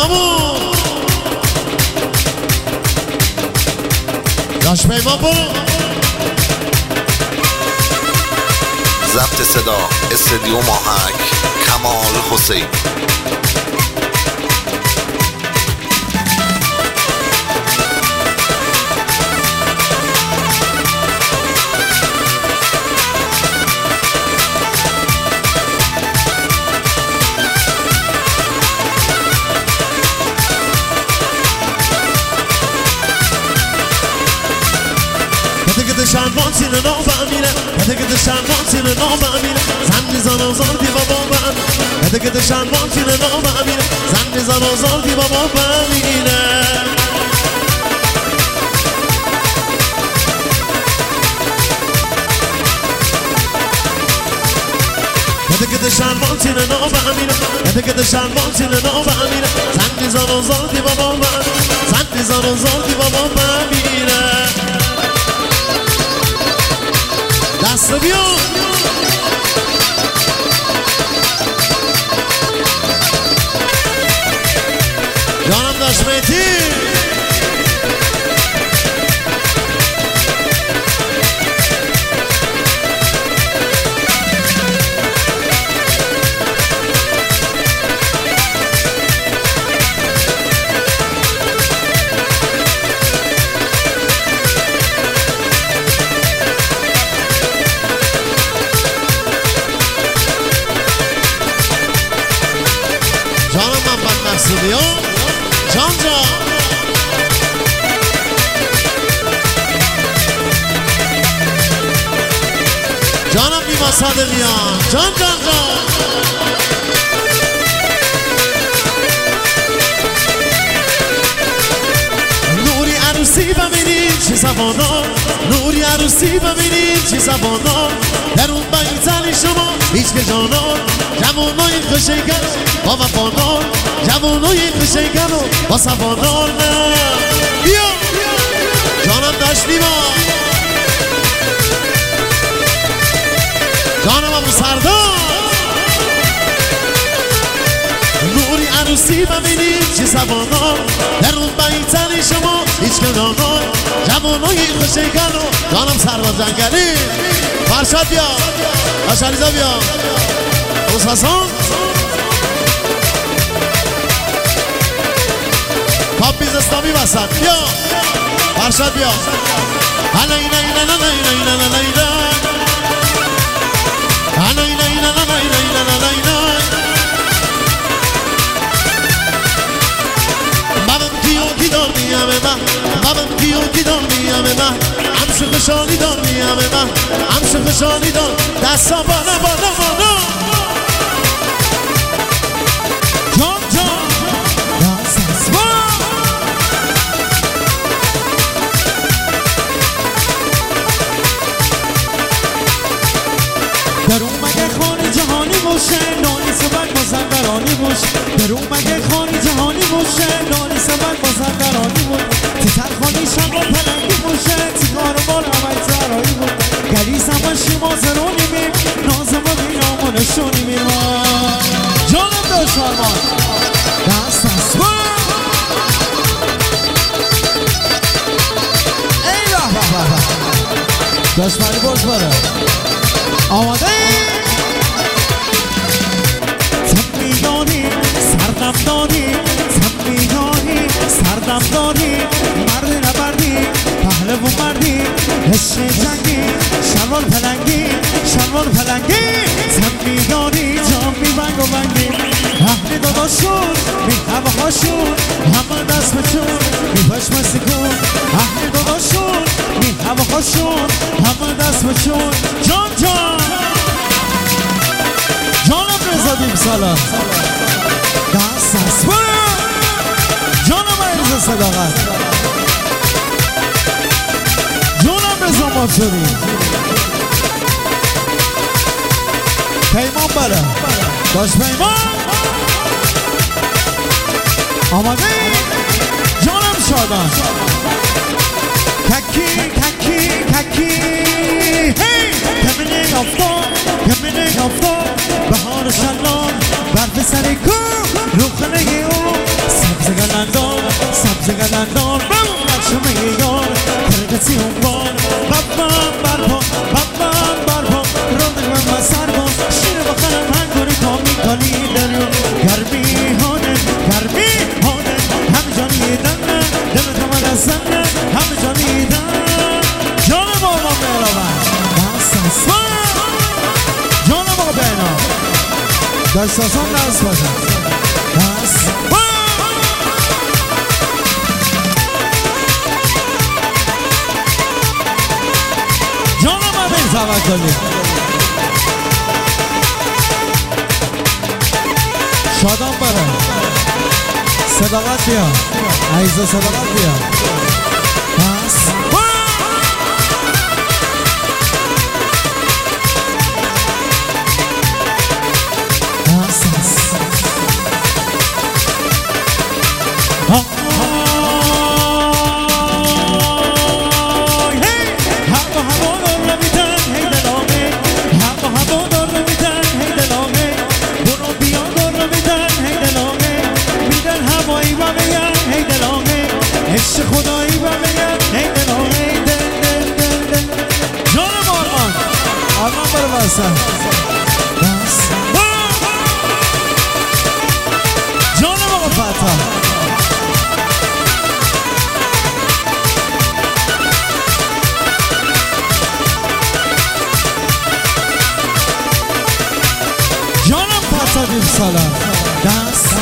پیمامون داش پیمان برو ضبط صدا استدیو ماهک کمال حسین شرمان تیر نام میره کده شرمان تیر نام میره زن میزان آزار دی بابا من کده شرمان تیر نام میره زن میزان آزار دی بابا میره کده شرمان تیر نام میره کده شرمان تیر نام میره زن میزان آزار دی بابا من زن میزان آزار دی بابا میره دست بیان جانم داشت میتی جان جان جانم بیما صادقیان جان جان جان نوری عروسی ببینید چه زبانا نوری عروسی ببینید چه زبانا در اون بیتلی شما هیچ که جانا جوانای خوشیگر با وفادار جوانای خوشیگر و با صفادار نه بیا جانم داشتی ما جانم ابو سردار نوری عروسی ببینید چه زبانا در اون بیتلی شما هیچ کنانا جوانای خوشیگر و جانم سرباز جنگلی فرشاد بیا اشاریزا بیا اوز حسان کاب بیز اسلامی بسد بیا فرشاد بیا هلا اینا اینا اینا اینا اینا اینا هلا اینا اینا اینا اینا اینا بابم کیو کی دار میامه من بابم کیو کی دار میامه من همش خوشحالی دار میامه من همش خوشحالی دار دستا بالا بالا بالا جان جان دست با در اون مگه خانه جهانی باشه نانی سبک مازندرانی باشه در اون مگه خانه جهانی باشه نانی سبک مازندرانی باشه تیتر خانی شما پلنگی باشه تیکار مال عمل زرایی باشه گریز همه شما زرانی میم نازم و بینام و نشونی میم جانم داشت آرمان دست دست با ای راه راه راه داشت مالی باش باره آماده تم میدانی سردم داری تم میدانی سردم داری مرد نبردی پهلوان مردی عشق جنگی شلوار پلنگی شلوار پلنگی تم میدانی جام میبنگ و بنگی اهل داداشون می هواهاشون همه دست بچون می پشم سکون اهل داداشون می هواهاشون همه دست بچون جان جان جانم رضا دیم سلام دست دست برو جانم عریض صداقت جانم رضا ماتوری پیمان بره داشت پیمان آماده جانم شادان ککی ککی ککی هی کمینه افتاد کمینه افتاد بهار شلان برف سر کو روخنه او دستاسان دست باشن دست جانم امین توکلی شادان بره صداقت بیا عیزا صداقت بیا دست خدایی و میگن هی دلام هی دل دل دل دل جانم آرمان بره بستن جانم آقا فتح جانم فتح دیم سالم دست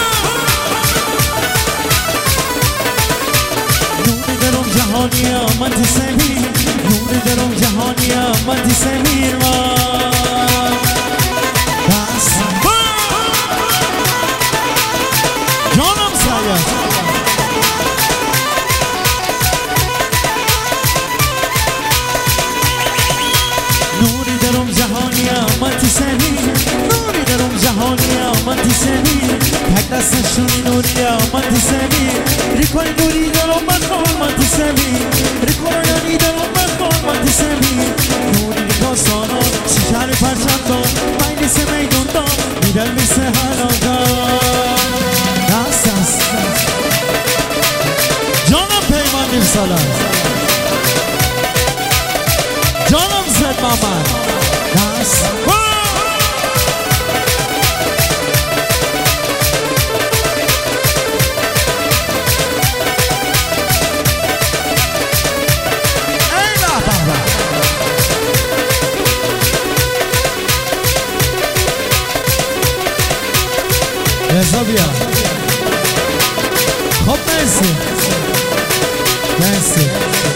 جهانیا من تی سمیر نور درم جهانیا من تی سمیر بس جانم سایه نوری درم جهانیا من تی سمیر نوری درم جهانیا من تی سمیر تک دستشونی نوریا من تی سمیر ریکوی نوری درم من تی سمیر ریکوی درم من تی سمیر نوری ریکاسانا شکر پرچم دار من نیست میدون دار میدل میسه هلاکار دست دست جانم پیمان نیم سالم جانم زد محمد دست رضا بیا خب مرسی مرسی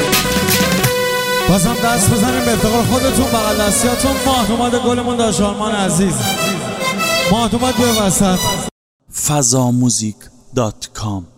بازم دست بزنیم به افتخار خودتون بغل دستیاتون ماهدوماد گلمون داشت آرمان عزیز ماهدوماد بیا وسط fazamuzik.com